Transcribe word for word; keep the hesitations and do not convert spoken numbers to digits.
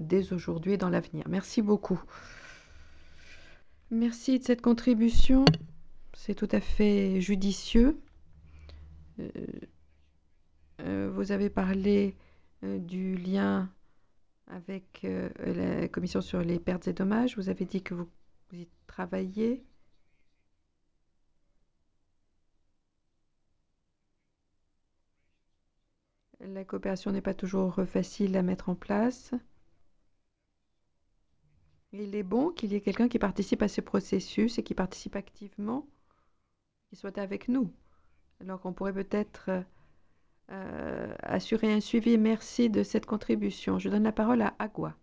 dès aujourd'hui et dans l'avenir. Merci beaucoup. Merci de cette contribution. C'est tout à fait judicieux. Euh, euh, vous avez parlé euh, du lien avec euh, la commission sur les pertes et dommages. Vous avez dit que vous, vous y travaillez. La coopération n'est pas toujours facile à mettre en place. Il est bon qu'il y ait quelqu'un qui participe à ce processus et qui participe activement, qui soit avec nous. Alors qu'on pourrait peut-être euh, assurer un suivi. Merci de cette contribution. Je donne la parole à Agua.